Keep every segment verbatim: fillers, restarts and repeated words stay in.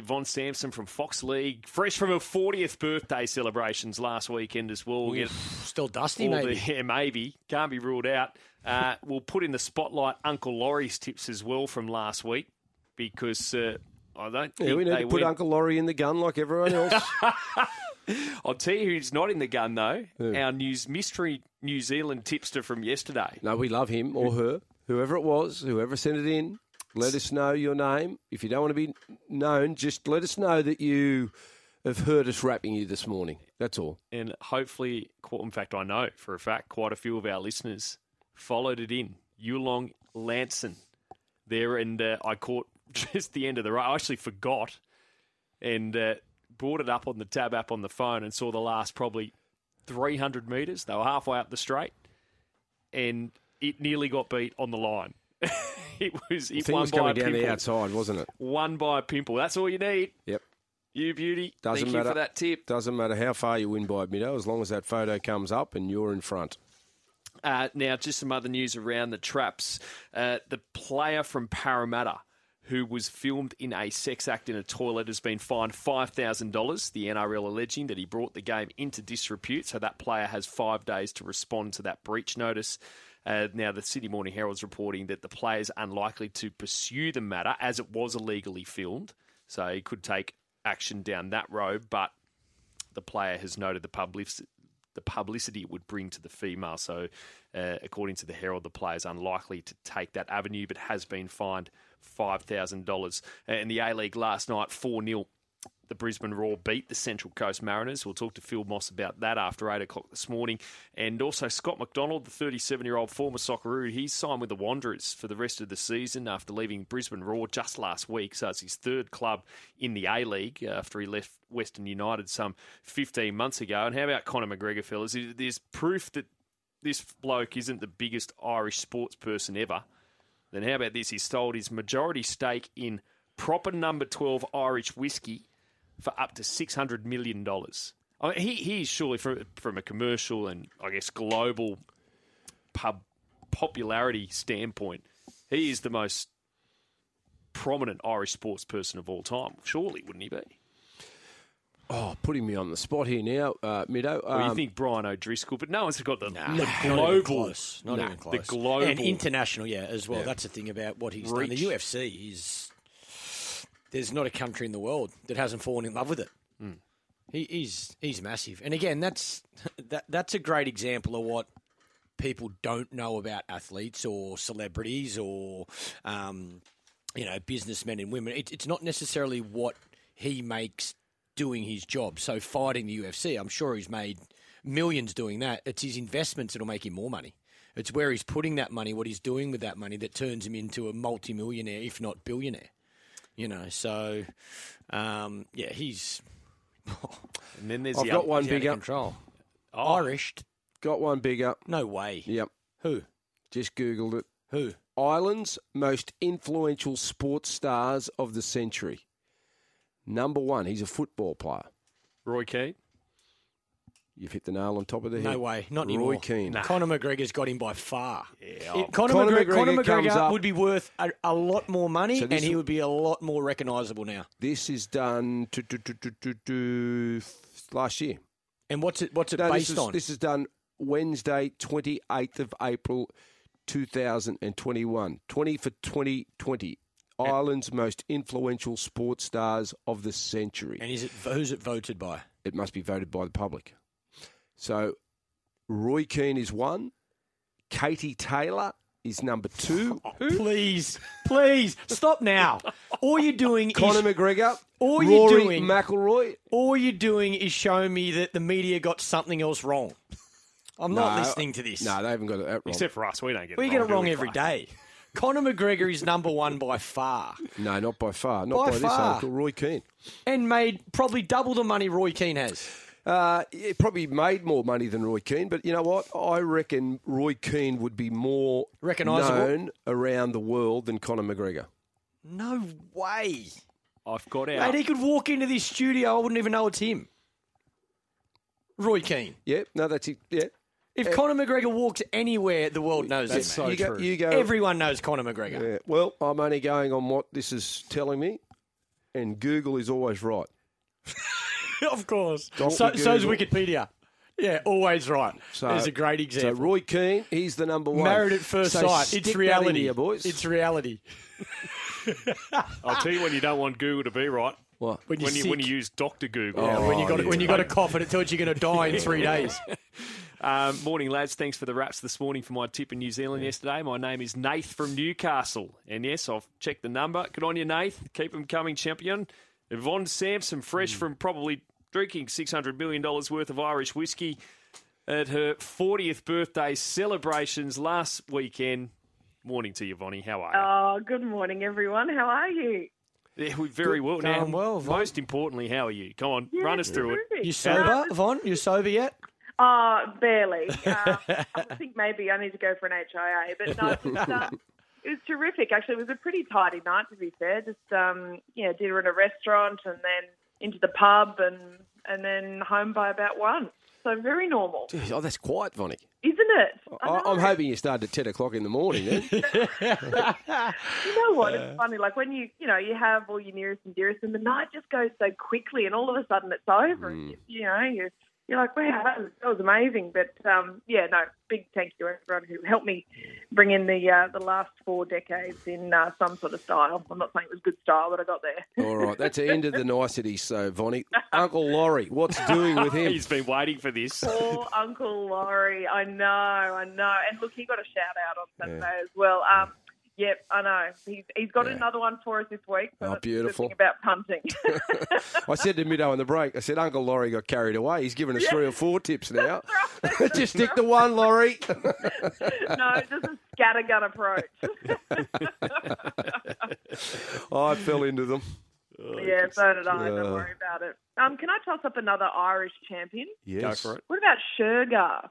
Von Sampson from Fox League, fresh from her fortieth birthday celebrations last weekend as well. We'll Still dusty, maybe. The, yeah, maybe. Can't be ruled out. Uh, we'll put in the spotlight Uncle Laurie's tips as well from last week because uh, I don't think yeah, we need they to put went. Uncle Laurie in the gun like everyone else. I'll tell you who's not in the gun, though. Who? Our news mystery New Zealand tipster from yesterday. No, we love him or her, whoever it was, whoever sent it in. Let us know your name. If you don't want to be known, just let us know that you have heard us rapping you this morning. That's all. And hopefully, in fact, I know for a fact, quite a few of our listeners followed it in. Yulong Lanson there, and uh, I caught just the end of the race. I actually forgot and uh, brought it up on the Tab app on the phone and saw the last probably three hundred metres. They were halfway up the straight, and it nearly got beat on the line. It was it I think won it was by coming a down pimple. the outside, wasn't it? Won by a pimple. That's all you need. Yep. You beauty. Doesn't Thank matter. you for that tip. Doesn't matter how far you win by, Middo, as long as that photo comes up and you're in front. Uh, now, just some other news around the traps. Uh, the player from Parramatta who was filmed in a sex act in a toilet has been fined five thousand dollars, the N R L alleging that he brought the game into disrepute. So that player has five days to respond to that breach notice. Uh, now, the Sydney Morning Herald's reporting that the player is unlikely to pursue the matter as it was illegally filmed. So he could take action down that road, but the player has noted the publicity, the publicity it would bring to the female. So uh, according to the Herald, the player is unlikely to take that avenue, but has been fined five thousand dollars. Uh, in the A-League last night, four nil. The Brisbane Roar beat the Central Coast Mariners. We'll talk to Phil Moss about that after eight o'clock this morning. And also Scott McDonald, the thirty-seven-year-old former Socceroo, he's signed with the Wanderers for the rest of the season after leaving Brisbane Roar just last week. So it's his third club in the A-League after he left Western United some fifteen months ago. And how about Conor McGregor, fellas? There's proof that this bloke isn't the biggest Irish sports person ever. Then how about this? He sold his majority stake in proper number twelve Irish whiskey for up to six hundred million dollars. I mean, he, he is surely, from, from a commercial and, I guess, global pub popularity standpoint, he is the most prominent Irish sports person of all time. Surely, wouldn't he be? Oh, putting me on the spot here now, uh, Middo. Um, Well, you think Brian O'Driscoll, but no one's got the, Nah, the not global... even close. Not nah, even close. The global... And international, yeah, as well. Yeah. That's the thing about what he's Reach. done. The U F C is... There's not a country in the world that hasn't fallen in love with it. Mm. He, he's he's massive. And again, that's that that's a great example of what people don't know about athletes or celebrities or, um, you know, businessmen and women. It, it's not necessarily what he makes doing his job. So fighting the U F C, I'm sure he's made millions doing that. It's his investments that'll make him more money. It's where he's putting that money, what he's doing with that money, that turns him into a multimillionaire, if not billionaire. You know, so, um, yeah, he's... And then there's I've the got other- one he's out of bigger. control. Oh, Irish? Got one bigger. No way. Yep. Who? Just Googled it. Who? Ireland's most influential sports stars of the century. Number one, he's a football player. Roy Keane. You've hit the nail on top of the head. No way. Not Roy anymore. Keane. Nah. Conor McGregor's got him by far. Yeah, It- oh, Conor, Conor McGregor, McGregor Conor comes McGregor up- would be worth a, a lot more money, So this and he w- would be a lot more recognisable now. This is done to, to, to, to, to, to last year. And what's it? What's it No, based this is, on? This is done Wednesday, twenty-eighth of April, two thousand twenty-one. twenty for twenty twenty. Ireland's most influential sports stars of the century. And is it who's it voted by? It must be voted by the public. So, Roy Keane is one. Katie Taylor is number two. Please, please stop now. All you're doing Conor is McGregor. all Rory you're doing McIlroy. all you're doing is showing me that the media got something else wrong. I'm not No, listening to this. No, they haven't got it that wrong. except for us, we don't get we it get wrong, it wrong do we, every Clay? day. Conor McGregor is number one by far, No, not by far. Not By by, this far. article. Roy Keane. and made probably double the money Roy Keane has. Uh, he probably made more money than Roy Keane, but you know what? I reckon Roy Keane would be more Recognisable? known around the world than Conor McGregor. No way. I've got out. Mate, he could walk into this studio, I wouldn't even know it's him. Roy Keane. Yeah, no, that's it. Yeah. If Conor McGregor walks anywhere, the world knows him. That's so mate. you go, you go, Everyone knows Conor McGregor. yeah. Well, I'm only going on what this is telling me. and Google is always right. Of course. Donkey So, so's Google. Wikipedia. Yeah, always right. So, There's a great So example. Roy Keane, he's the number one. Married at first So sight. stick It's that in reality. here, boys. It's reality. I'll tell you when you don't want Google to be right. What? When you're When you sick. when you use Doctor Google. Yeah, when you got Oh, when you yeah. got a cough and it tells you you're going to die in three days. Um, morning, lads. Thanks for the raps this morning for my tip in New Zealand yesterday. My name is Nath from Newcastle. And yes, I've checked the number. Good on you, Nath. Keep them coming, champion. Yvonne Sampson, fresh from probably drinking six hundred million dollars worth of Irish whiskey at her fortieth birthday celebrations last weekend. Morning to you, Vonnie. How are you? Oh, good morning, everyone. How are you? Yeah, we very well. Going Now, well, Von. most importantly, how are you? Come on, Yeah, run us through it. terrific. You sober, Von? You sober yet? Oh, barely. Um, I think maybe I need to go for an H I A, but no, it was, um, it was terrific. Actually, it was a pretty tidy night, to be fair. Just um, yeah, dinner in a restaurant, and then into the pub, and and then home by about one. So very normal, Jeez, oh, that's quiet, Vonnie. isn't it? I I, know. I'm hoping you started at ten o'clock in the morning then. You know what? It's funny. Like when you, you know, you have all your nearest and dearest, and the night just goes so quickly, and all of a sudden it's over. And you, you know, you're, you're like, wow, that was, that was amazing. But um, yeah, no, big thank you to everyone who helped me bring in the uh, the last four decades in uh, some sort of style. I'm not saying it was good style, but I got there. All right, that's the end of the niceties, so, Vonnie. Uncle Laurie, what's doing with him? He's been waiting for this. Poor Uncle Laurie. I know, I know. And look, he got a shout out on Saturday as well. Um, yep, I know. He's he's got Yeah. another one for us this week. So Oh, that's the good beautiful. thing about punting. I said to Middo on the break, I said, Uncle Laurie got carried away. He's given us three or four tips now. Right. Just stick to one, Laurie. No, just a scattergun approach. I fell into them. Yeah, so did I. Uh, Don't worry about it. Um, can I toss up another Irish champion? Yes. Go for it. What about Shergar?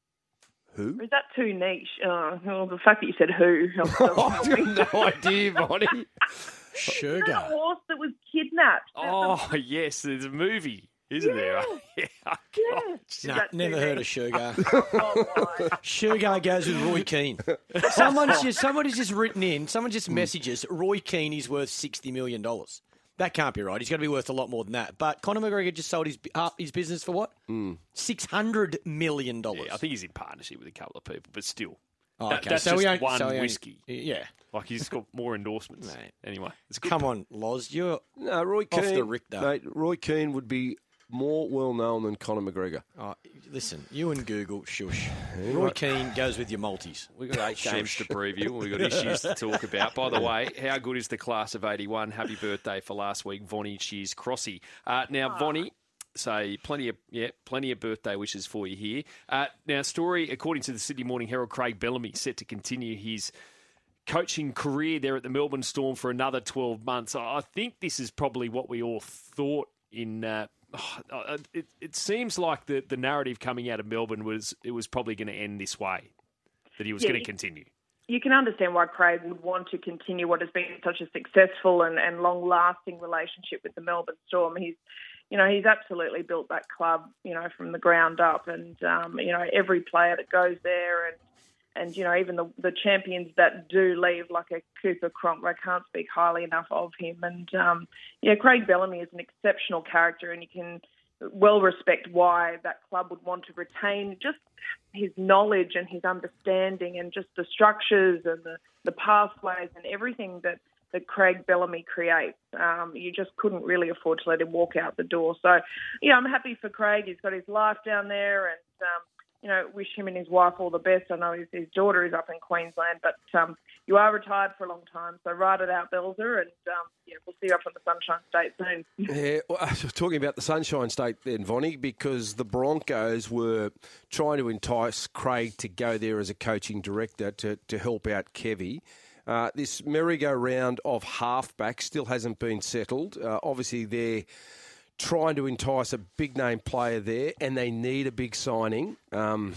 Who? Or is that too niche? Oh, well, the fact that you said who helps doesn't help me. I've got no idea, Vonnie. That Sugar. horse that was kidnapped. Oh, yes, there's a movie, isn't there? Yeah. Oh, Yeah. God. Is No, that never too heard of niche? Sugar. Oh, my. Sugar goes with Roy Keane. Someone's just somebody's just written in. Someone just messages Roy Keane is worth sixty million dollars. That can't be right. He's going to be worth a lot more than that. But Conor McGregor just sold his uh, his business for what? Six hundred million dollars. Yeah, I think he's in partnership with a couple of people, but still. Oh, That- okay. that's so just we own, one so we own- whiskey. Yeah. Like, he's got more endorsements. Mate. Anyway, it's good. Come on, Loz. You're No, Roy Off Keane. the Richter. Mate, Roy Keane would be more well known than Conor McGregor. oh, listen. You and Google, shush. Roy Keane goes with your multis. We've got eight games to preview. We've got issues to talk about. By the way, how good is the class of eighty-one? Happy birthday for last week, Vonnie Shears Crossy. Uh, now, Vonnie, say plenty of yeah, plenty of birthday wishes for you here. Uh, now, story according to the Sydney Morning Herald, Craig Bellamy set to continue his coaching career there at the Melbourne Storm for another twelve months. I I think this is probably what we all thought in. Uh, uh, it, it seems like the, the narrative coming out of Melbourne was it was probably going to end this way, that he was Yeah, going to you- continue. You can understand why Craig would want to continue what has been such a successful and, and long-lasting relationship with the Melbourne Storm. He's, you know, he's absolutely built that club, you know, from the ground up, and um, you know, every player that goes there, and and you know, even the the champions that do leave, like a Cooper Cronk, I can't speak highly enough of him. And um, yeah, Craig Bellamy is an exceptional character, and you can well respect why that club would want to retain just his knowledge and his understanding and just the structures and the, the pathways and everything that, that Craig Bellamy creates. Um, you just couldn't really afford to let him walk out the door. So, yeah, I'm happy for Craig. He's got his life down there, and, um, you know, wish him and his wife all the best. I know his, his daughter is up in Queensland, but um, you are retired for a long time, so ride it out, Belzer, and um, yeah, we'll see you up on the Sunshine State soon. Yeah, well, I was talking about the Sunshine State then, Vonnie, because the Broncos were trying to entice Craig to go there as a coaching director to, to help out Kevy. Uh, this merry-go-round of halfback still hasn't been settled. Uh, obviously, they're trying to entice a big-name player there, and they need a big signing. Um,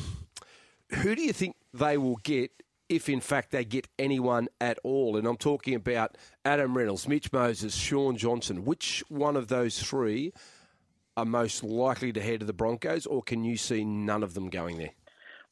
who do you think they will get if, in fact, they get anyone at all? And I'm talking about Adam Reynolds, Mitch Moses, Sean Johnson. Which one of those three are most likely to head to the Broncos, or can you see none of them going there?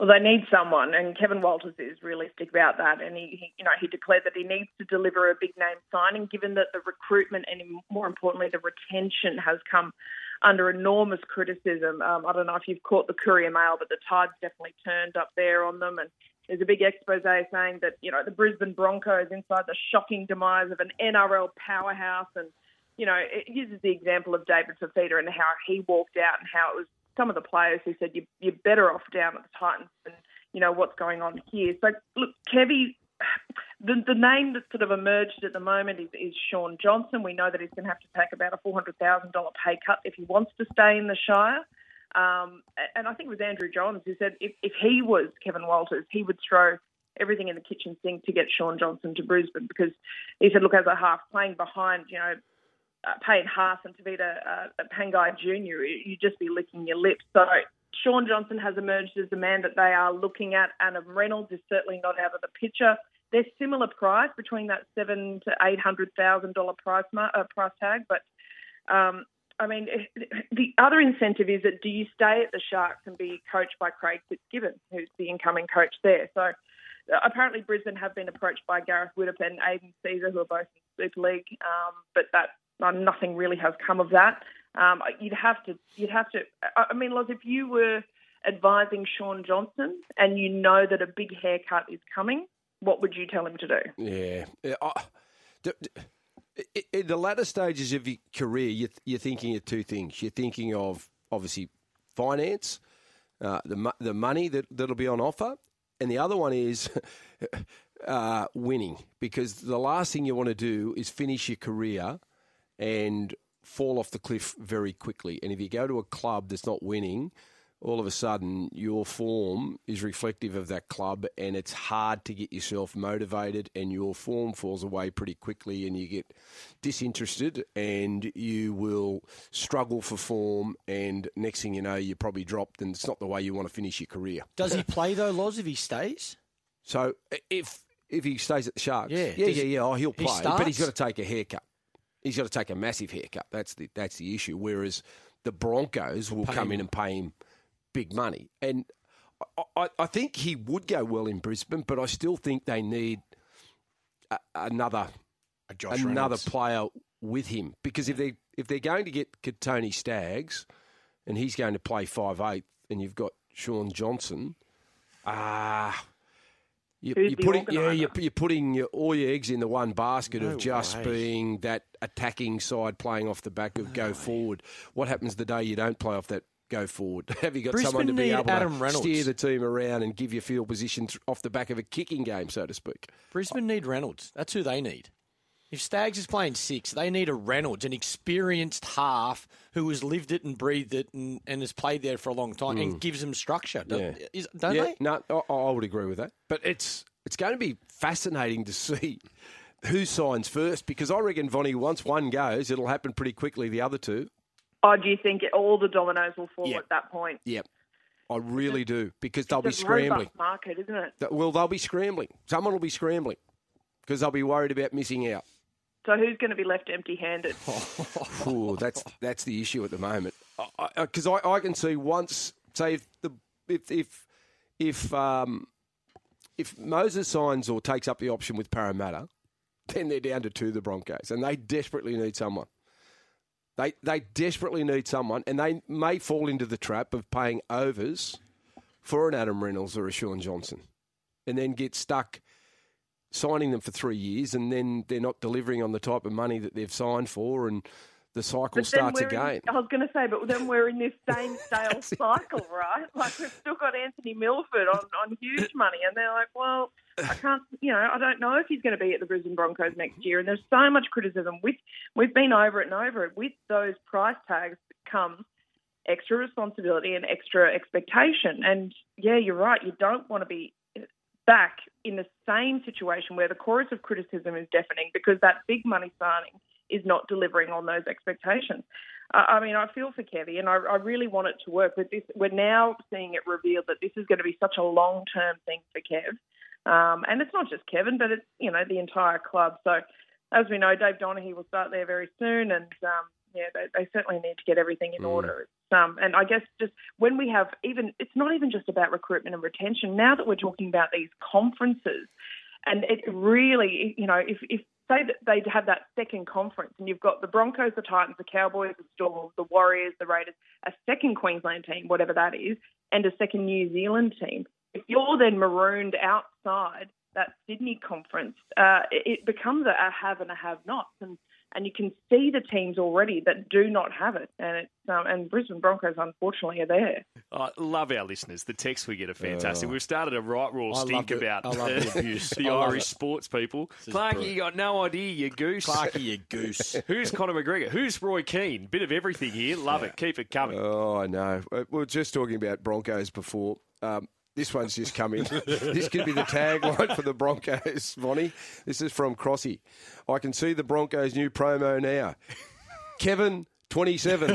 Well, they need someone, and Kevin Walters is realistic about that. And he, he, you know, he declared that he needs to deliver a big name signing, given that the recruitment and, more importantly, the retention has come under enormous criticism. Um, I don't know if you've caught the Courier Mail, but the tide's definitely turned up there on them. And there's a big expose saying that, you know, the Brisbane Broncos inside the shocking demise of an N R L powerhouse. And, you know, it uses the example of David Fifita and how he walked out and how it was some of the players who said, you, you're better off down at the Titans than, you know, what's going on here. So, look, Kevy, the, the name that's sort of emerged at the moment is, is Shaun Johnson. We know that he's going to have to take about a four hundred thousand dollars pay cut if he wants to stay in the Shire. Um, and I think it was Andrew Johns who said if, if he was Kevin Walters, he would throw everything in the kitchen sink to get Shaun Johnson to Brisbane, because he said, look, as a half playing behind, you know, uh, Payne Haas and Tavita uh, Pangai Junior, you'd just be licking your lips. So Shaun Johnson has emerged as the man that they are looking at. Adam Reynolds is certainly not out of the picture. They're similar price, between that seven to eight hundred thousand dollar price uh, price tag. But um, I mean, the other incentive is that do you stay at the Sharks and be coached by Craig Fitzgibbon, who's the incoming coach there? So uh, apparently Brisbane have been approached by Gareth Widdop and Aidan Caesar, who are both in Super League, um, but that uh, nothing really has come of that. Um, you'd have to, you'd have to. I mean, Loz, if you were advising Shaun Johnson and you know that a big haircut is coming, what would you tell him to do? Yeah. yeah I, d- d- in the latter stages of your career, you're, you're thinking of two things. You're thinking of, obviously, finance, uh, the the money that, that'll be on offer, and the other one is uh, winning, because the last thing you want to do is finish your career and fall off the cliff very quickly. And if you go to a club that's not winning, all of a sudden your form is reflective of that club, and it's hard to get yourself motivated, and your form falls away pretty quickly, and you get disinterested, and you will struggle for form, and next thing you know, you're probably dropped, and it's not the way you want to finish your career. Does he play though, Loz, if he stays? So if if he stays at the Sharks, yeah, yeah, yeah, yeah, oh, he'll play, he but he's got to take a haircut. He's got to take a massive haircut. That's the that's the issue. Whereas the Broncos will pay come him. in and pay him big money. And I, I, I think he would go well in Brisbane, but I still think they need a, another a Josh another Reynolds. player with him. Because if they if they're going to get Tony Staggs and he's going to play five eight, and you've got Shaun Johnson, ah. Uh, You, Who's you're the putting, yeah, organiser? you're, you're putting your, all your eggs in the one basket No of just way. being that attacking side playing off the back of No go way. forward. What happens the day you don't play off that go forward? Have you got Brisbane someone to be need able Adam to Reynolds. steer the team around and give you field position th- off the back of a kicking game, so to speak? Brisbane need Reynolds. That's who they need. If Staggs is playing six, they need a Reynolds, an experienced half who has lived it and breathed it and, and has played there for a long time and gives them structure. Don't, Yeah. is, don't yeah, they? no, I, I would agree with that. But it's it's going to be fascinating to see who signs first, because I reckon, Vonnie, once one goes, it'll happen pretty quickly, the other two. Oh, do you think all the dominoes will fall Yeah. at that point? Yep. I really do, because they'll be It's a scrambling. robust market, isn't it? That- Well, they'll be scrambling. Someone will be scrambling because they'll be worried about missing out. So who's going to be left empty-handed? Ooh, that's that's the issue at the moment. Because I, I, I can see once, say, if the if if if um if Moses signs or takes up the option with Parramatta, then they're down to two, the Broncos, and they desperately need someone. They they desperately need someone, and they may fall into the trap of paying overs for an Adam Reynolds or a Shaun Johnson, and then get stuck signing them for three years, and then they're not delivering on the type of money that they've signed for, and the cycle But then starts we're again. In, I was going to say, but then we're in this same stale cycle, right? Like, we've still got Anthony Milford on, on huge money, and they're like, well, I can't, you know, I don't know if he's going to be at the Brisbane Broncos next year. And there's so much criticism. With, we've been over it and over it. With those price tags comes extra responsibility and extra expectation. And, yeah, you're right, you don't want to be back in the same situation where the chorus of criticism is deafening because that big money signing is not delivering on those expectations. Uh, I mean, I feel for Kevy, and I, I really want it to work. But this, we're now seeing it revealed that this is going to be such a long-term thing for Kev. Um, and it's not just Kevin, but it's, you know, the entire club. So, as we know, Dave Donaghy will start there very soon, and, um, yeah, they, they certainly need to get everything in Mm. order. It's um, and I guess just when we have even, it's not even just about recruitment and retention. Now that we're talking about these conferences, and it really, you know, if, if say that they have that second conference and you've got the Broncos, the Titans, the Cowboys, the Storm, the Warriors, the Raiders, a second Queensland team, whatever that is, and a second New Zealand team, if you're then marooned outside that Sydney conference, uh, it, it becomes a, a have and a have-nots. And And you can see the teams already that do not have it. And it's, um, and Brisbane Broncos, unfortunately, are there. I love our listeners. The texts we get are fantastic. Uh, We've started a right royal stink it. about I love the abuse. the Irish sports people. Clarkie, you got no idea, you goose. Clarkie, you goose. Who's Conor McGregor? Who's Roy Keane? Bit of everything here. Love yeah. it. Keep it coming. Oh, I know. We were just talking about Broncos before. Um, This one's just come in. This could be the tagline for the Broncos, Vonnie. This is from Crossy. I can see the Broncos' new promo now. Kevin, twenty-seven.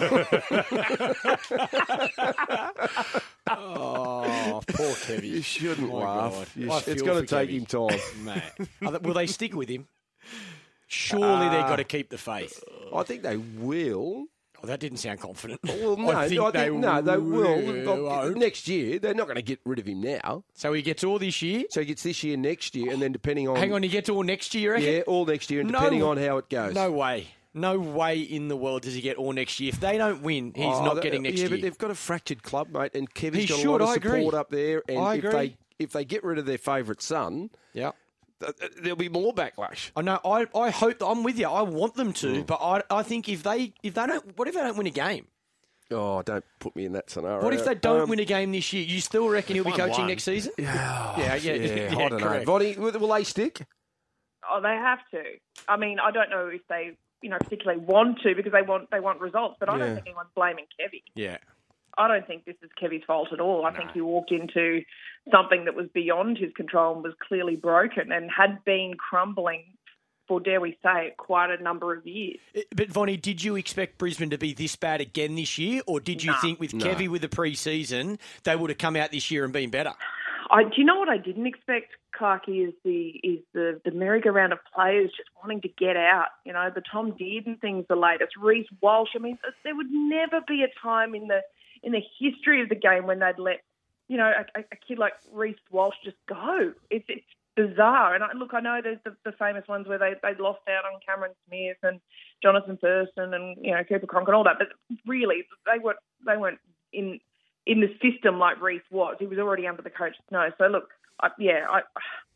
Oh, poor Kevin. You shouldn't oh laugh. You sh- it's going to take him time. Mate. Will they stick with him? Surely uh, they've got to keep the faith. I think they will. Oh, that didn't sound confident. Well, no, I think, I think they, no, they will. Won't. Next year, they're not going to get rid of him now. So he gets all this year? So he gets this year, next year, and then depending on... Hang on, he gets all next year, you reckon? Yeah, all next year, and no, depending on how it goes. No way. No way in the world does he get all next year. If they don't win, he's oh, not that, getting next yeah, year. Yeah, but they've got a fractured club, mate, and Kevin's he got should, a lot of I support agree. up there. And I if agree. they if they get rid of their favourite son... Yeah. There'll be more backlash. I know. I, I hope I'm with you. I want them to, mm. but I I think if they if they don't, what if they don't win a game? Oh, don't put me in that scenario. What if they don't um, win a game this year? You still reckon he'll be coaching one. next season? Yeah, yeah, yeah, yeah, yeah, I don't correct. know. Vonnie, will, will they stick? Oh, they have to. I mean, I don't know if they, you know, particularly want to because they want they want results, but I yeah. don't think anyone's blaming Kevy. Yeah. I don't think this is Kevy's fault at all. I no. think he walked into something that was beyond his control and was clearly broken and had been crumbling for, dare we say, quite a number of years. But, Vonnie, did you expect Brisbane to be this bad again this year, or did you no. think with no. Kevy with the pre-season, they would have come out this year and been better? I, do you know what I didn't expect, Clarkie, is the is the, the merry-go-round of players just wanting to get out. You know, the Tom Dearden thing's the latest. Reece Walsh. I mean, there would never be a time in the in the history of the game when they'd let, you know, a, a kid like Reece Walsh just go. It's, it's bizarre. And I, look, I know there's the, the famous ones where they, they lost out on Cameron Smith and Jonathan Thurston and, you know, Cooper Cronk and all that. But really, they weren't, they weren't in in the system like Reece was. He was already under the coach's nose. So, look, I, yeah, I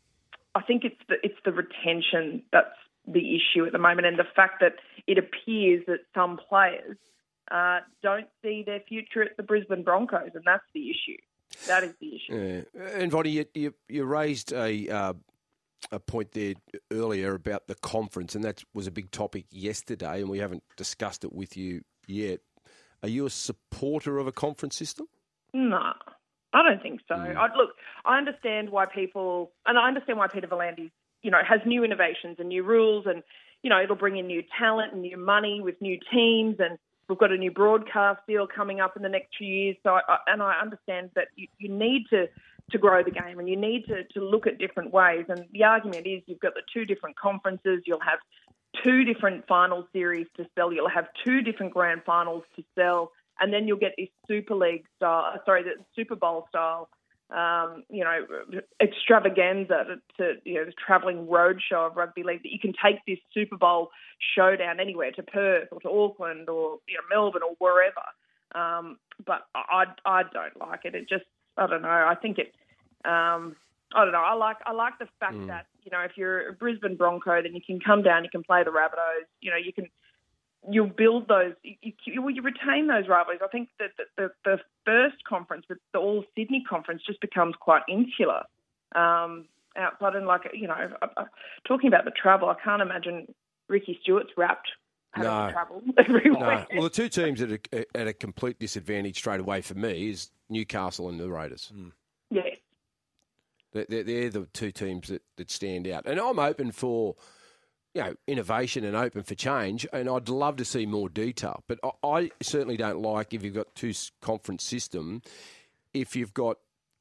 I think it's the, it's the retention that's the issue at the moment, and the fact that it appears that some players Uh, don't see their future at the Brisbane Broncos, and that's the issue. That is the issue. Yeah. And, Vonnie, you, you, you raised a uh, a point there earlier about the conference, and that was a big topic yesterday, and we haven't discussed it with you yet. Are you a supporter of a conference system? No, I don't think so. Mm. I, look, I understand why people, and I understand why Peter V'landys, you know, has new innovations and new rules, and, you know, it'll bring in new talent and new money with new teams, and we've got a new broadcast deal coming up in the next few years. So, I, and I understand that you, you need to, to grow the game and you need to, to look at different ways. And the argument is you've got the two different conferences. You'll have two different final series to sell. You'll have two different grand finals to sell. And then you'll get this Super League style, sorry, the Super Bowl style, um, you know, extravaganza to, to you know, the travelling roadshow of rugby league, that you can take this Super Bowl showdown anywhere, to Perth or to Auckland or, you know, Melbourne or wherever. Um, but I, I don't like it. It just, I don't know. I think it, um, I don't know. I like I like the fact mm. that, you know, if you're a Brisbane Bronco, then you can come down, you can play the Rabbitohs, you know, you can, you'll build those, you, you, you retain those rivalries. I think that the, the, the first conference, the, the All Sydney conference, just becomes quite insular. Um, outside and like, you know, I, I, talking about the travel, I can't imagine Ricky Stewart's wrapped having no. to travel everywhere. No. Well, the two teams at a, at a complete disadvantage straight away for me is Newcastle and the Raiders. Mm. Yes. They're, they're the two teams that, that stand out. And I'm open for, you know, innovation and open for change, and I'd love to see more detail. But I, I certainly don't like, if you've got two conference system, if you've got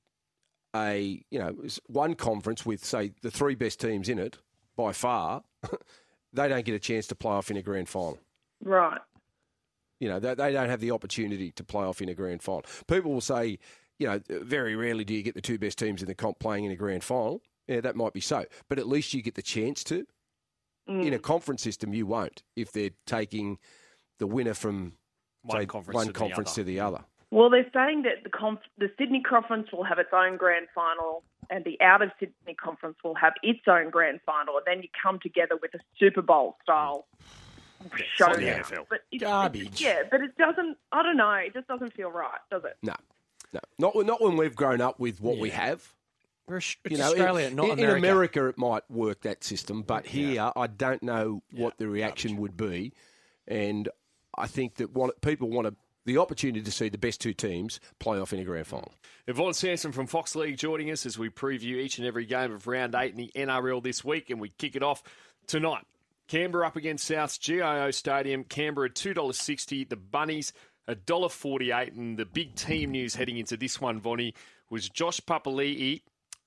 a, you know, one conference with, say, the three best teams in it by far, they don't get a chance to play off in a grand final. Right. You know, they, they don't have the opportunity to play off in a grand final. People will say, you know, very rarely do you get the two best teams in the comp playing in a grand final. Yeah, that might be so. But at least you get the chance to. Mm. In a conference system, you won't if they're taking the winner from one say, conference, one to, conference the to the other. Well, they're saying that the, conf- the Sydney Conference will have its own grand final and the out-of-Sydney Conference will have its own grand final. And then you come together with a Super Bowl-style yeah, showdown. The N F L. But it, Garbage. It, yeah, but it doesn't, I don't know, it just doesn't feel right, does it? No, no. Not, not when we've grown up with what yeah. we have. It's you know, Australia, in, not in, America. In America, it might work, that system. But here, yeah. I don't know what yeah. the reaction Garbage. would be. And I think that want, people want to the opportunity to see the best two teams play off in a grand final. Yvonne Sansom from Fox League joining us as we preview each and every game of round eight in the N R L this week, and we kick it off tonight. Canberra up against Souths, G I O Stadium. Canberra two dollars sixty, the Bunnies one dollar forty-eight, and the big team news heading into this one, Vonnie, was Josh Papali'i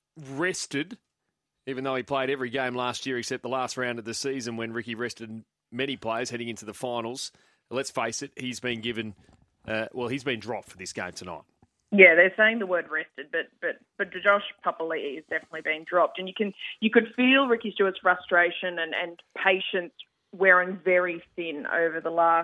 rested, even though he played every game last year except the last round of the season when Ricky rested many players heading into the finals. Let's face it, he's been given... Uh, well, he's been dropped for this game tonight. Yeah, they're saying the word rested, but but but Josh Papali'i is definitely being dropped, and you can you could feel Ricky Stewart's frustration and, and patience wearing very thin over the last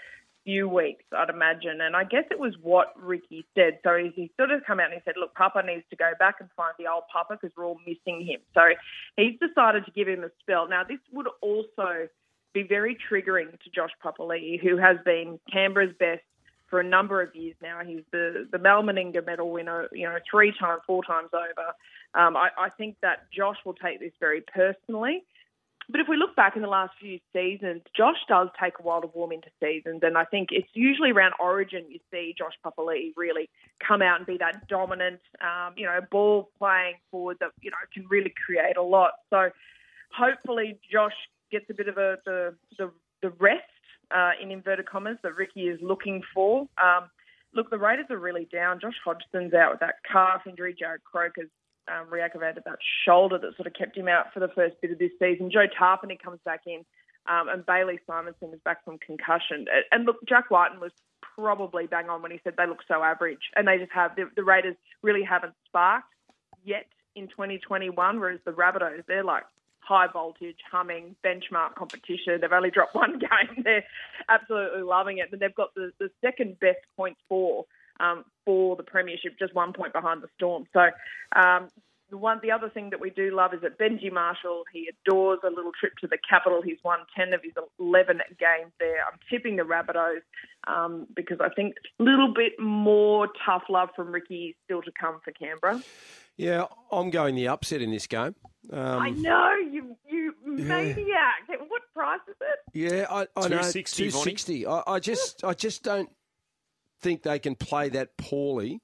few weeks, I'd imagine. And I guess it was what Ricky said. So he, he sort of come out and he said, "Look, Papa needs to go back and find the old Papa because we're all missing him." So he's decided to give him a spell. Now, this would also be very triggering to Josh Papali'i, who has been Canberra's best for a number of years now. He's the, the Mal Meninga medal winner, you know, three times, four times over. Um, I, I think that Josh will take this very personally. But if we look back in the last few seasons, Josh does take a while to warm into seasons. And I think it's usually around Origin you see Josh Papali'i really come out and be that dominant, um, you know, ball-playing forward that, you know, can really create a lot. So hopefully Josh gets a bit of a the, the, the rest, Uh, in inverted commas, that Ricky is looking for. Um, look, the Raiders are really down. Josh Hodgson's out with that calf injury. Jared Croker's um, reactivated that shoulder that sort of kept him out for the first bit of this season. Joe Tarpany comes back in, um, and Bailey Simonson is back from concussion. And look, Jack Whiten was probably bang on when he said they look so average, and they just have, the, the Raiders really haven't sparked yet in twenty twenty-one, whereas the Rabbitohs, they're like high voltage, humming, benchmark competition. They've only dropped one game. They're absolutely loving it. And they've got the, the second best points for um, for the premiership, just one point behind the Storm. So um, the one, the other thing that we do love is that Benji Marshall, he adores a little trip to the capital. He's won ten of his eleven games there. I'm tipping the Rabbitohs um, because I think a little bit more tough love from Ricky still to come for Canberra. Yeah, I'm going the upset in this game. Um, I know, you you maniac. Yeah. What price is it? Yeah, I, I know. two sixty, two sixty. I, I just I just don't think they can play that poorly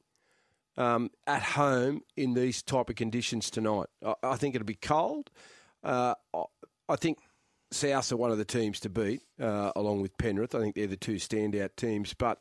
um, at home in these type of conditions tonight. I, I think it'll be cold. Uh, I, I think South are one of the teams to beat, uh, along with Penrith. I think they're the two standout teams, but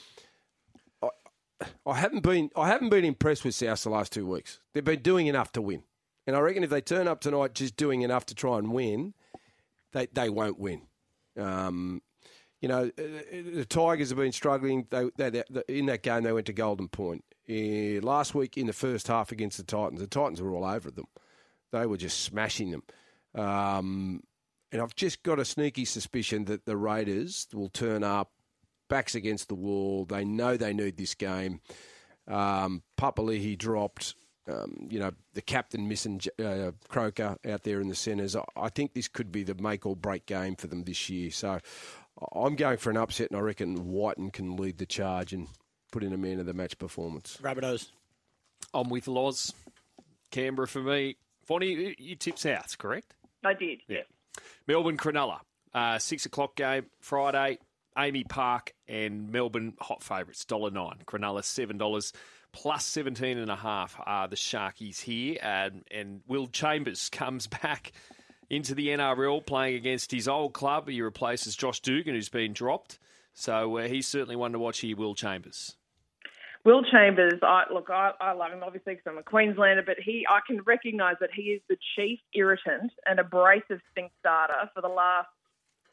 I, I haven't been I haven't been impressed with South the last two weeks. They've been doing enough to win. And I reckon if they turn up tonight just doing enough to try and win, they they won't win. Um, you know, the Tigers have been struggling. They, they, they, in that game, they went to Golden Point. Uh, last week in the first half against the Titans, the Titans were all over them. They were just smashing them. Um, and I've just got a sneaky suspicion that the Raiders will turn up, backs against the wall. They know they need this game. Um, Papali'i dropped. Um, you know, the captain missing uh, Croker out there in the centres. I, I think this could be the make or break game for them this year. So I'm going for an upset, and I reckon Whiten can lead the charge and put in a man of the match performance. Rabbitohs. I'm with Loz. Canberra for me. Vonnie, you tipped South, correct? I did. Yeah. Melbourne Cronulla, uh, six o'clock game Friday. Amy Park and Melbourne hot favourites, one dollar nine. Cronulla seven dollars. Plus seventeen and a half are the Sharkies here. And, and Will Chambers comes back into the N R L playing against his old club. He replaces Josh Dugan, who's been dropped. So uh, he's certainly one to watch here, Will Chambers. Will Chambers, I, look, I, I love him obviously because I'm a Queenslander, but he, I can recognise that he is the chief irritant and abrasive stink starter for the last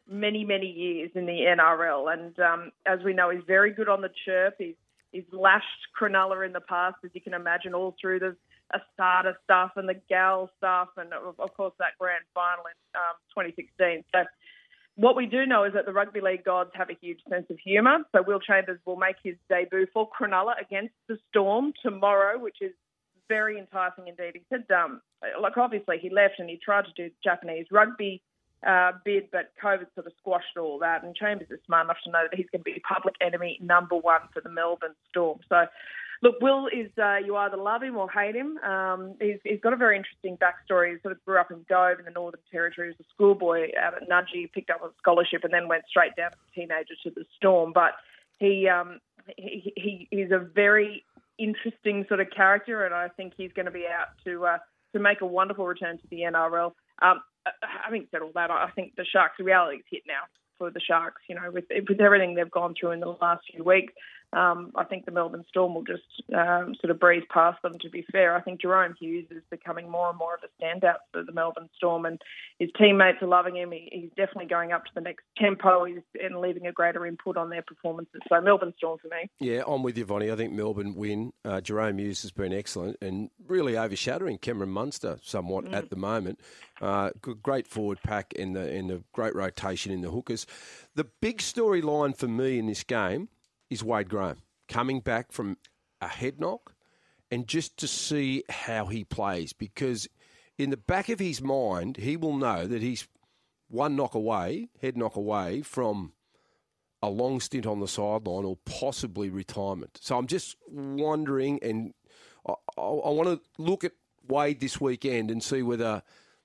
many, many years in the N R L. And um, as we know, he's very good on the chirp. He's, he's lashed Cronulla in the past, as you can imagine, all through the Asada stuff and the Gal stuff and, of, of course, that grand final in um, twenty sixteen. So what we do know is that the rugby league gods have a huge sense of humour. So Will Chambers will make his debut for Cronulla against the Storm tomorrow, which is very enticing indeed. He said, um, like, obviously he left and he tried to do Japanese rugby uh, bid, but COVID sort of squashed all that. And Chambers is smart enough to know that he's going to be public enemy number one for the Melbourne Storm. So, look, Will is, uh, you either love him or hate him. Um, he's, he's got a very interesting backstory. He sort of grew up in Gove in the Northern Territory as a schoolboy out at Nudgee, picked up a scholarship and then went straight down as a teenager to the Storm. But he, um, he, he he's a very interesting sort of character, and I think he's going to be out to uh, to make a wonderful return to the N R L. Um, having said all that, I think the Sharks' reality is hit now for the Sharks. You know, with with everything they've gone through in the last few weeks, um, I think the Melbourne Storm will just um, sort of breeze past them. To be fair, I think Jerome Hughes is becoming more and more of a standout for the Melbourne Storm, and his teammates are loving him. He, he's definitely going up to the next tempo he's, and leaving a greater input on their performances. So Melbourne Storm for me. Yeah, I'm with you, Vonnie. I think Melbourne win. Uh, Jerome Hughes has been excellent and really overshadowing Cameron Munster somewhat mm. at the moment. Uh, good, great forward pack and the and the great rotation in the hookers. The big storyline for me in this game is Wade Graham coming back from a head knock, and just to see how he plays, because in the back of his mind he will know that he's one knock away, head knock away from a long stint on the sideline or possibly retirement. So I'm just wondering, and I, I, I want to look at Wade this weekend and see whether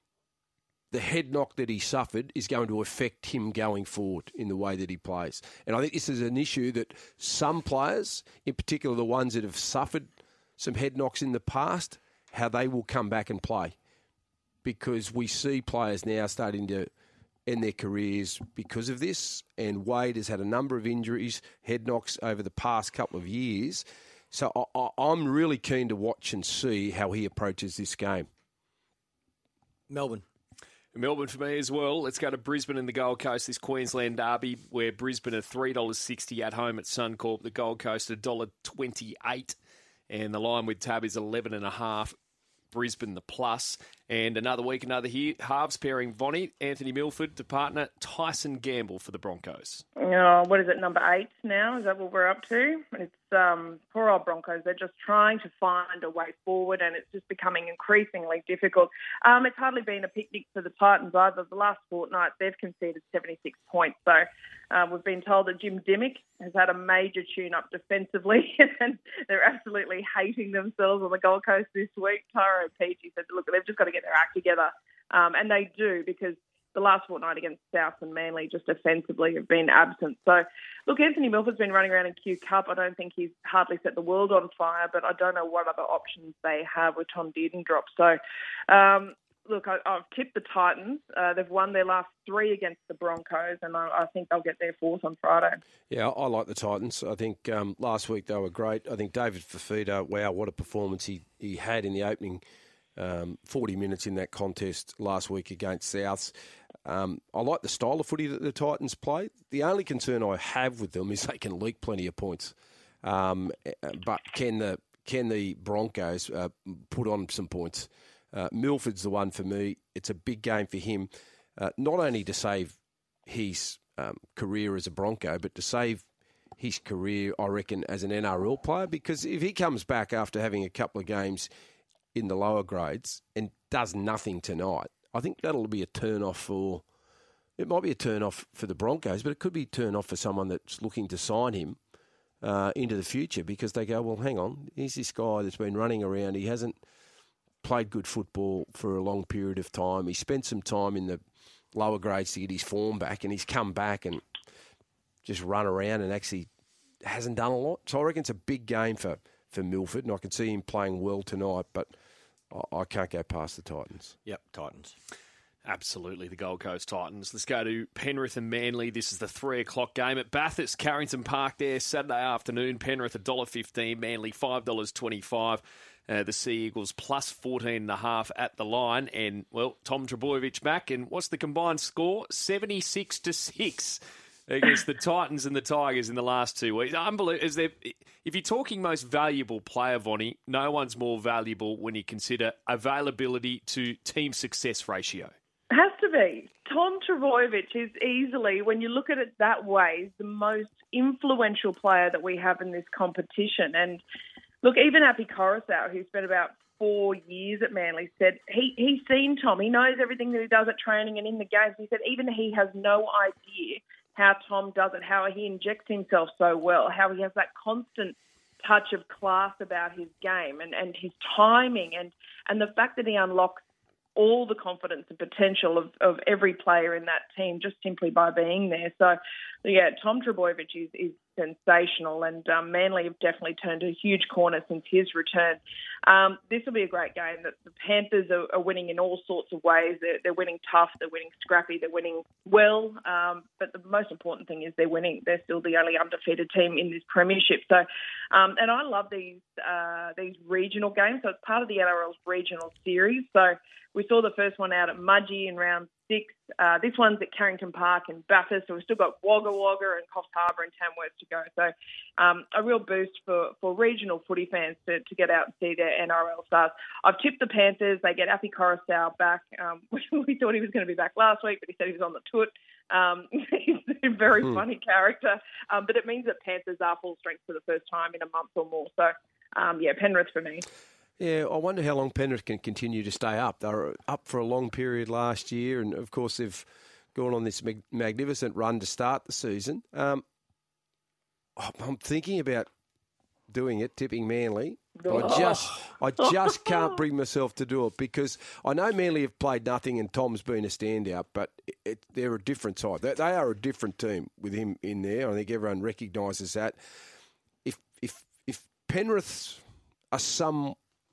the head knock that he suffered is going to affect him going forward in the way that he plays. And I think this is an issue that some players, in particular the ones that have suffered some head knocks in the past, how they will come back and play. Because we see players now starting to end their careers because of this. And Wade has had a number of injuries, head knocks over the past couple of years. So I, I, I'm really keen to watch and see how he approaches this game. Melbourne. Melbourne for me as well. Let's go to Brisbane and the Gold Coast, this Queensland derby, where Brisbane are three dollars sixty at home at Suncorp, the Gold Coast one dollar twenty-eight, and the line with tab is eleven and a half. Brisbane the plus. And another week, another here. Halves pairing Vonnie, Anthony Milford to partner Tyson Gamble for the Broncos. Oh, what is it, number eight now? Is that what we're up to? It's um, poor old Broncos. They're just trying to find a way forward, and it's just becoming increasingly difficult. Um, it's hardly been a picnic for the Titans either. The last fortnight, they've conceded seventy-six points. So uh, we've been told that Jim Dimmick has had a major tune-up defensively, and they're absolutely hating themselves on the Gold Coast this week. Tyro Peachy said, look, they've just got to get their act together. Um, and they do, because the last fortnight against South and Manly just offensively have been absent. So, look, Anthony Milford's been running around in Q Cup. I don't think he's hardly set the world on fire, but I don't know what other options they have with Tom Dearden drop. So, um, look, I, I've tipped the Titans. Uh, they've won their last three against the Broncos, and I, I think they'll get their fourth on Friday. Yeah, I like the Titans. I think um, last week they were great. I think David Fafita, wow, what a performance he, he had in the opening um, forty minutes in that contest last week against Souths. Um, I like the style of footy that the Titans play. The only concern I have with them is they can leak plenty of points. Um, but can the can the Broncos uh, put on some points? Uh, Milford's the one for me. It's a big game for him, uh, not only to save his um, career as a Bronco, but to save his career, I reckon, as an N R L player. Because if he comes back after having a couple of games in the lower grades and does nothing tonight, I think that'll be a turn-off for... It might be a turn-off for the Broncos, but it could be a turn-off for someone that's looking to sign him uh, into the future, because they go, well, hang on, here's this guy that's been running around. He hasn't played good football for a long period of time. He spent some time in the lower grades to get his form back, and he's come back and just run around and actually hasn't done a lot. So I reckon it's a big game for, for Milford, and I can see him playing well tonight, but I, I can't go past the Titans. Yep, Titans. Absolutely, the Gold Coast Titans. Let's go to Penrith and Manly. This is the three o'clock game at Bathurst, Carrington Park there, Saturday afternoon. Penrith one dollar fifteen, Manly five dollars twenty-five. Uh, the Sea Eagles plus fourteen and a half at the line. And, well, Tom Trbojevic back. And what's the combined score? seventy-six to six against the Titans and the Tigers in the last two weeks. Unbelievable. Is there, if you're talking most valuable player, Vonnie, no one's more valuable when you consider availability to team success ratio. Has to be. Tom Trbojevic is easily, when you look at it that way, the most influential player that we have in this competition. And look, even Api Coruscant, who spent about four years at Manly, said he, he's seen Tom. He knows everything that he does at training and in the games. He said even he has no idea how Tom does it, how he injects himself so well, how he has that constant touch of class about his game and, and his timing and, and the fact that he unlocks all the confidence and potential of, of every player in that team just simply by being there. So, yeah, Tom Trbojevic is, is sensational, and um, Manly have definitely turned a huge corner since his return. Um, this will be a great game. The, the Panthers are, are winning in all sorts of ways. They're, they're winning tough, they're winning scrappy, they're winning well, um, but the most important thing is they're winning. They're still the only undefeated team in this premiership. So, um, and I love these uh, these regional games. So it's part of the N R L's regional series. So we saw the first one out at Mudgee in round six. Uh, this one's at Carrington Park and Bathurst, so we've still got Wagga Wagga and Coffs Harbour and Tamworth to go. So um, a real boost for, for regional footy fans to, to get out and see their N R L stars. I've tipped the Panthers. They get Api Coruscant back. Um, we thought he was going to be back last week, but he said he was on the toot. Um, he's a very hmm. funny character. Um, but it means that Panthers are full strength for the first time in a month or more. So, um, yeah, Penrith for me. Yeah, I wonder how long Penrith can continue to stay up. They were up for a long period last year, and of course they've gone on this mag- magnificent run to start the season. Um, I'm thinking about doing it, tipping Manly. Oh. I just, I just can't bring myself to do it because I know Manly have played nothing and Tom's been a standout, but it, it, they're a different side. They, they are a different team with him in there. I think everyone recognises that. If if if Penrith are some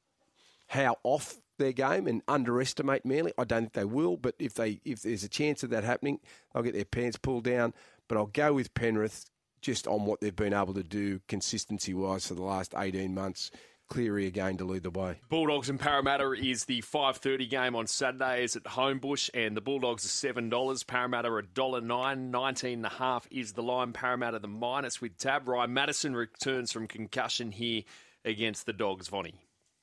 how off their game and underestimate Manly. I don't think they will, but if they if there's a chance of that happening, they'll get their pants pulled down. But I'll go with Penrith just on what they've been able to do consistency-wise for the last eighteen months. Cleary again to lead the way. Bulldogs and Parramatta is the five thirty game on Saturday. Is at Homebush, and the Bulldogs are seven dollars. Parramatta are one dollar nine. nineteen and a half is the line. Parramatta the minus with tab. Ryan Madison returns from concussion here against the Dogs, Vonnie.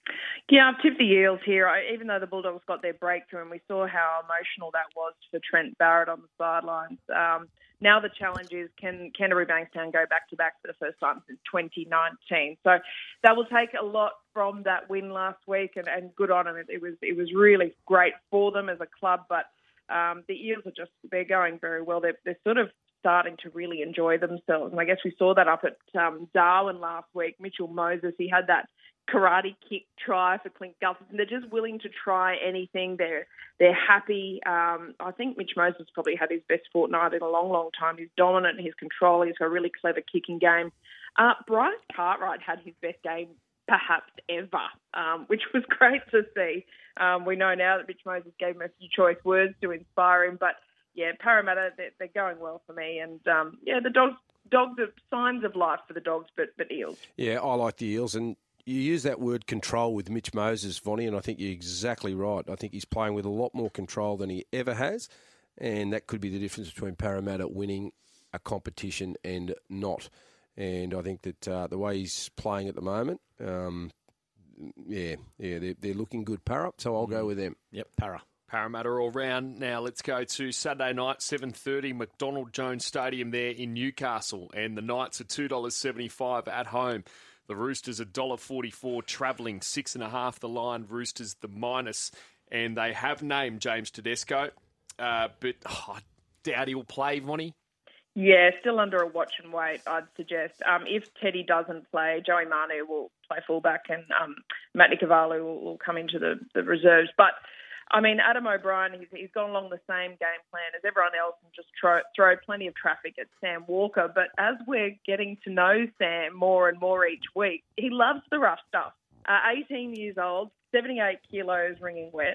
Yeah, I've tipped the Eels here, I, even though the Bulldogs got their breakthrough and we saw how emotional that was for Trent Barrett on the sidelines. Um, now the challenge is, can Canterbury Bankstown go back-to-back for the first time since twenty nineteen? So that will take a lot from that win last week, and, and good on them. It, it was it was really great for them as a club, but um, the Eels are just, they're going very well. They're, they're sort of starting to really enjoy themselves. And I guess we saw that up at um, Darwin last week. Mitchell Moses, he had that karate kick try for Clint Gutherson. They're just willing to try anything. They're they're happy. Um, I think Mitch Moses probably had his best fortnight in a long, long time. He's dominant. He's control. He's got a really clever kicking game. Uh, Bryce Cartwright had his best game perhaps ever, um, which was great to see. Um, we know now that Mitch Moses gave him a few choice words to inspire him. But, yeah, Parramatta, they're, they're going well for me. And, um, yeah, the Dogs, dogs are signs of life for the Dogs, but, but Eels. Yeah, I like the Eels. And you use that word control with Mitch Moses, Vonnie, and I think you're exactly right. I think he's playing with a lot more control than he ever has, and that could be the difference between Parramatta winning a competition and not. And I think that uh, the way he's playing at the moment, um, yeah, yeah, they're, they're looking good, Parra, so I'll go with them. Yep, Parra. Parramatta all round. Now let's go to Saturday night, seven thirty, McDonald Jones Stadium there in Newcastle, and the Knights are two dollars seventy-five at home. The Roosters one dollar forty-four, travelling six and a half the line. Roosters the minus, and they have named James Tedesco, uh, but oh, I doubt he'll play, Vonnie. Yeah, still under a watch and wait, I'd suggest. Um, if Teddy doesn't play, Joey Manu will play fullback, and um, Matt Nicavalu will, will come into the, the reserves. But I mean, Adam O'Brien, he's, he's gone along the same game plan as everyone else and just throw, throw plenty of traffic at Sam Walker. But as we're getting to know Sam more and more each week, he loves the rough stuff. Uh, eighteen years old, seventy-eight kilos, ringing wet.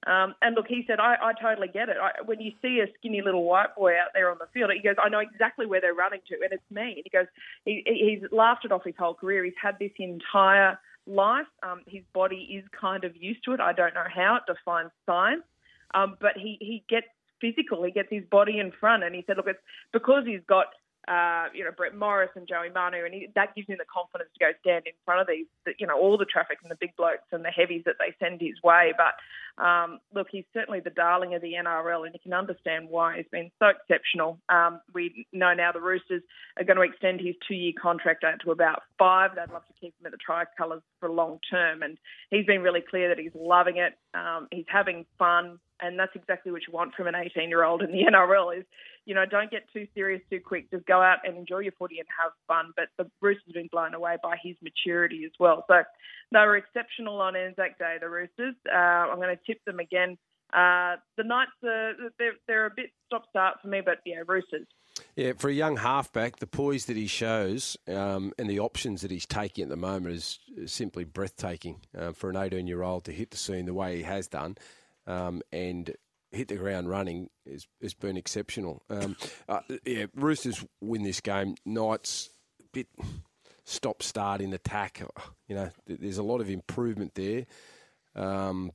Um, and look, he said, I, I totally get it. I, when you see a skinny little white boy out there on the field, he goes, I know exactly where they're running to, and it's me. And he goes, he, he's laughed it off his whole career. He's had this entire life. Um, his body is kind of used to it. I don't know how. It defines science. Um, but he, he gets physical. He gets his body in front. And he said, look, it's because he's got Uh, you know, Brett Morris and Joey Manu, and he, that gives him the confidence to go stand in front of these, you know, all the traffic and the big blokes and the heavies that they send his way. But um, look, he's certainly the darling of the N R L, and you can understand why. He's been so exceptional. Um, we know now the Roosters are going to extend his two-year contract out to about five. They'd love to keep him at the Tricolours for long term, and he's been really clear that he's loving it. Um, he's having fun. And that's exactly what you want from an eighteen-year-old in the N R L is, you know, don't get too serious too quick. Just go out and enjoy your footy and have fun. But the Roosters have been blown away by his maturity as well. So they were exceptional on Anzac Day, the Roosters. Uh, I'm going to tip them again. Uh, the Knights, are, they're, they're a bit stop-start for me, but, yeah, Roosters. Yeah, for a young halfback, the poise that he shows um, and the options that he's taking at the moment is, is simply breathtaking uh, for an eighteen-year-old to hit the scene the way he has done. Um, and hit the ground running has, has been exceptional. Um, uh, yeah, Roosters win this game. Knights, a bit stop-start in attack. You know, there's a lot of improvement there. Um,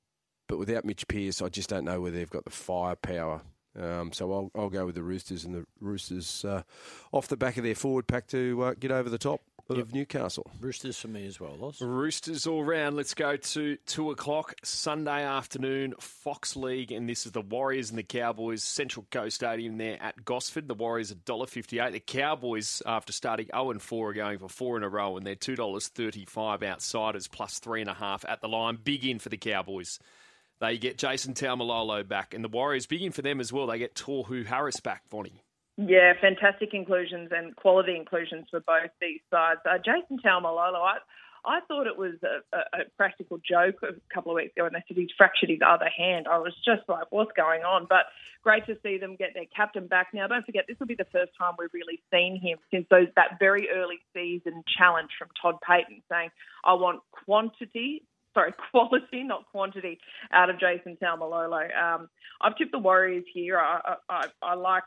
but without Mitch Pearce, I just don't know whether they've got the firepower. Um, so I'll, I'll go with the Roosters, and the Roosters uh, off the back of their forward pack to uh, get over the top of yep. Newcastle. Roosters for me as well, Loz. Roosters all round. Let's go to two o'clock Sunday afternoon, Fox League, and this is the Warriors and the Cowboys, Central Coast Stadium there at Gosford. The Warriors one dollar fifty-eight. The Cowboys, after starting oh and four, are going for four in a row, and they're two dollars thirty-five outsiders, plus three and a half at the line. Big in for the Cowboys. They get Jason Taumalolo back, and the Warriors, big in for them as well. They get Tohu Harris back, Vonnie. Yeah, fantastic inclusions and quality inclusions for both these sides. Uh, Jason Taumalolo, I, I thought it was a, a, a practical joke a couple of weeks ago when they said he's fractured his other hand. I was just like, what's going on? But great to see them get their captain back. Now, don't forget, this will be the first time we've really seen him since those that very early season challenge from Todd Payten saying, I want quantity Sorry, quality, not quantity, out of Jason Taumalolo. Um, I've tipped the Warriors here. I, I, I like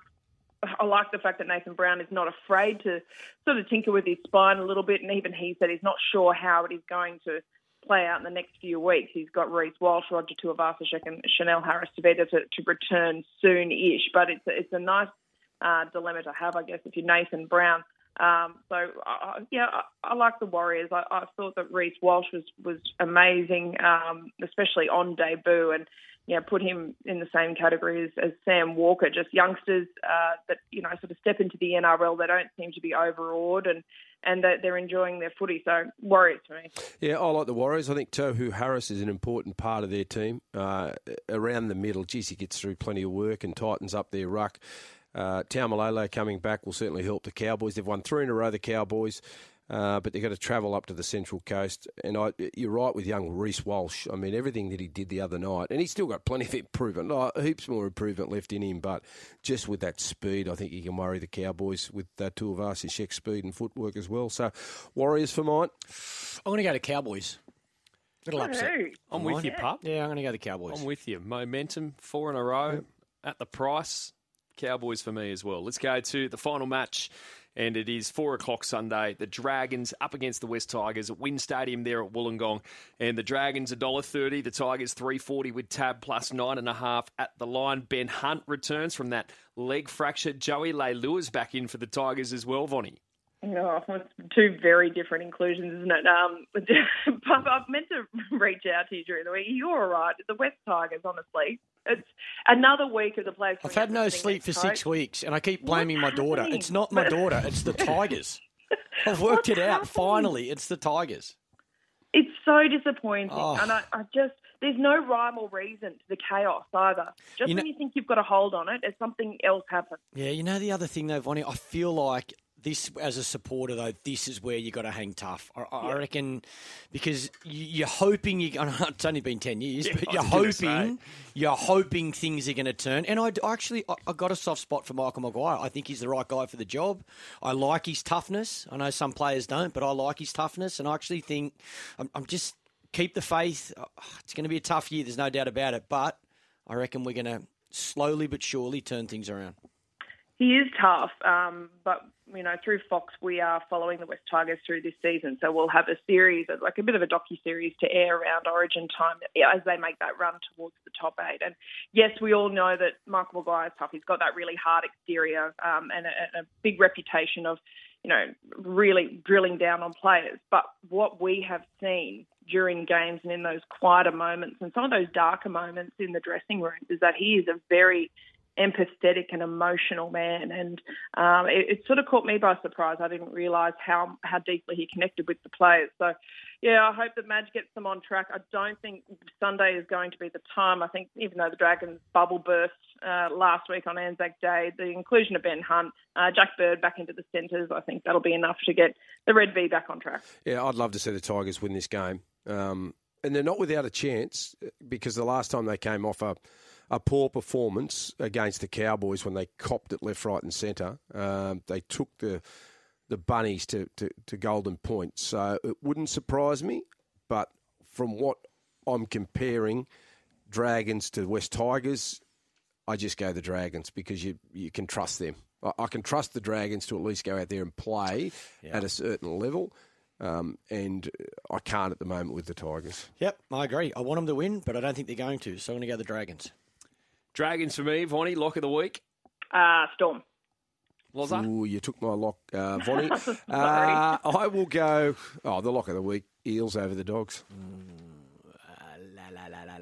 I like the fact that Nathan Brown is not afraid to sort of tinker with his spine a little bit, and even he said he's not sure how it is going to play out in the next few weeks. He's got Reece Walsh, Roger Tuivasa-Sheck and Chanel Harris-Tavita to, to return soon-ish, but it's a, it's a nice uh, dilemma to have, I guess, if you're Nathan Brown. Um, so, uh, yeah, I, I like the Warriors. I, I thought that Reece Walsh was, was amazing, um, especially on debut, and, you know, put him in the same category as, as Sam Walker, just youngsters uh, that, you know, sort of step into the N R L. They don't seem to be overawed, and, and that they're enjoying their footy. So, Warriors for me. Yeah, I like the Warriors. I think Tohu Harris is an important part of their team. Uh, around the middle, geez, he gets through plenty of work and tightens up their ruck. Uh, Taumalolo coming back will certainly help the Cowboys. They've won three in a row, the Cowboys, uh, but they've got to travel up to the Central Coast. And I, you're right with young Reece Walsh. I mean, everything that he did the other night, and he's still got plenty of improvement, oh, heaps more improvement left in him, but just with that speed, I think he can worry the Cowboys with uh, Tuivasa-Sheck's speed and footwork as well. So, Warriors for mine. I'm going to go to Cowboys. Little Oh, upset. hey. I'm with you, pup. Yeah, I'm going to go the Cowboys. I'm with you. Momentum, four in a row, yep. At the price. Cowboys for me as well. Let's go to the final match, and it is four o'clock Sunday. The Dragons up against the West Tigers at Wynn Stadium there at Wollongong, and the Dragons one dollar thirty, the Tigers three forty with tab plus nine and a half at the line. Ben Hunt returns from that leg fracture. Joey Leilua's back in for the Tigers as well, Vonnie. Oh, it's two very different inclusions, isn't it? Um, I've meant to reach out to you during the week. You're all right. The West Tigers, honestly. It's another week of the players. I've had no sleep for six weeks, and I keep blaming my daughter. It's not my daughter. It's the Tigers. I've worked it out. Finally, it's the Tigers. It's so disappointing. Oh. And I, I just, there's no rhyme or reason to the chaos either. Just you know, when you think you've got a hold on it, there's something else happens. Yeah, you know the other thing though, Vonnie, I feel like this, as a supporter though, this is where you got to hang tough. I, I yeah. reckon, because you're hoping you. I know it's only been ten years, yeah, but you're hoping, you're hoping things are going to turn. And I actually, I, I got a soft spot for Michael Maguire. I think he's the right guy for the job. I like his toughness. I know some players don't, but I like his toughness, and I actually think I'm, I'm just keep the faith. Oh, it's going to be a tough year, there's no doubt about it, but I reckon we're going to slowly but surely turn things around. He is tough, um, but, you know, through Fox, we are following the West Tigers through this season. So we'll have a series, like a bit of a docu-series to air around Origin time as they make that run towards the top eight. And yes, we all know that Michael Maguire is tough. He's got that really hard exterior um, and, a, and a big reputation of, you know, really drilling down on players. But what we have seen during games and in those quieter moments and some of those darker moments in the dressing room is that he is a very empathetic and emotional man, and um, it, it sort of caught me by surprise. I didn't realise how how deeply he connected with the players. So, yeah, I hope that Madge gets them on track. I don't think Sunday is going to be the time. I think even though the Dragons bubble burst uh, last week on Anzac Day, the inclusion of Ben Hunt, uh, Jack Bird back into the centres, I think that'll be enough to get the Red V back on track. Yeah, I'd love to see the Tigers win this game. Um, and they're not without a chance, because the last time they came off a a poor performance against the Cowboys when they copped it left, right and centre. Um, they took the the Bunnies to, to, to golden points. So it wouldn't surprise me, but from what I'm comparing Dragons to West Tigers, I just go the Dragons because you you can trust them. I, I can trust the Dragons to at least go out there and play yeah. at a certain level. Um, and I can't at the moment with the Tigers. Yep, I agree. I want them to win, but I don't think they're going to, so I'm going to go the Dragons. Dragons for me, Vonnie, lock of the week. Uh, Storm. Was that? Ooh, you took my lock, uh, Vonnie. uh, I will go, oh, the lock of the week, Eels over the Dogs. Mm, uh, la, la, la, la,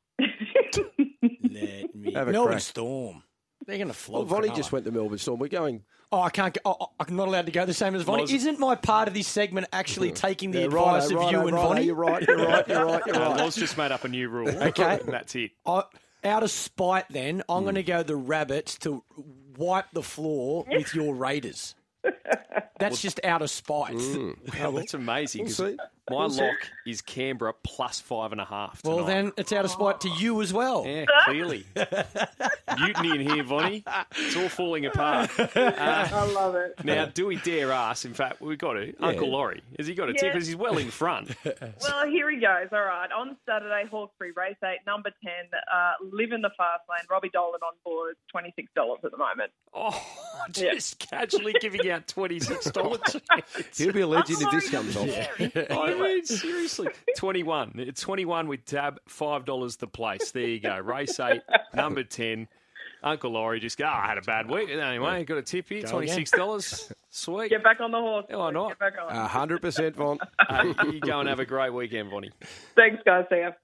la. Let me... Have a Melbourne crack. Storm. They're going to Well, flog Vonnie Cronulla. just went to Melbourne Storm. We're going... Oh, I can't. Go, oh, I'm not allowed to go the same as Vonnie. Was- Isn't my part of this segment actually taking the Yeah, advice righto, of righto, you and righto, Vonnie? You're right, you're right, you're right, you're Uh, right. Loz just made up a new rule. Okay. And that's it. I, out of spite, then, I'm going to go the Rabbits to wipe the floor with your Raiders. That's just out of spite. Wow, that's amazing. We'll 'cause see. My We'll see. lock is Canberra plus five and a half tonight. Well, then it's out of spite to you as well. Yeah, clearly. Mutiny in here, Vonnie. It's all falling apart. Uh, I love it. now, do we dare ask? In fact, we've got to. Uncle Laurie. Has he got a tip? Yeah. Because he's well in front. Well, here he goes. All right. On Saturday, Hawkesbury, race eight, number ten, uh, live in the fast lane. Robbie Dolan on board, twenty-six dollars at the moment. Oh, just casually giving out twenty-six dollars. He'll be a legend if this comes off. I mean, seriously. twenty-one. It's twenty-one with Tab, five dollars the place. There you go. Race eight, number ten. Uncle Laurie just go, oh, I had a bad week. Anyway, got a tip here, twenty-six dollars. Sweet. Get back on the horse. Why not? Get back on. A hundred percent, Von. Uh, you go and have a great weekend, Vonnie. Thanks, guys. See ya.